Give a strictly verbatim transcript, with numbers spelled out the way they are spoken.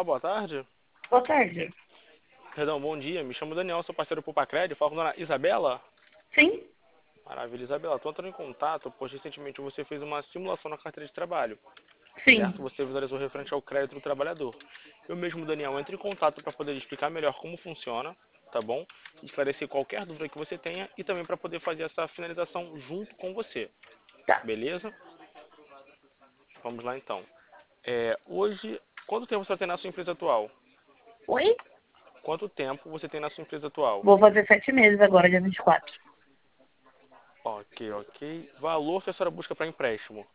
Olá, boa tarde. Boa tarde. Perdão, bom dia. Me chamo Daniel, sou parceiro do Pupacred. Falo com a dona Isabela. Sim? Maravilha, Isabela. Estou entrando em contato, pois recentemente você fez uma simulação na carteira de trabalho, certo? Sim. Você visualizou referente ao crédito do trabalhador. Eu mesmo, Daniel, entro em contato para poder explicar melhor como funciona, tá bom? Esclarecer qualquer dúvida que você tenha e também para poder fazer essa finalização junto com você, Tá. beleza? Vamos lá então. É, hoje, quanto tempo você tem na sua empresa atual? Oi? Quanto tempo você tem na sua empresa atual? Vou fazer sete meses agora, dia vinte e quatro. Ok, ok. Valor que a senhora busca para empréstimo?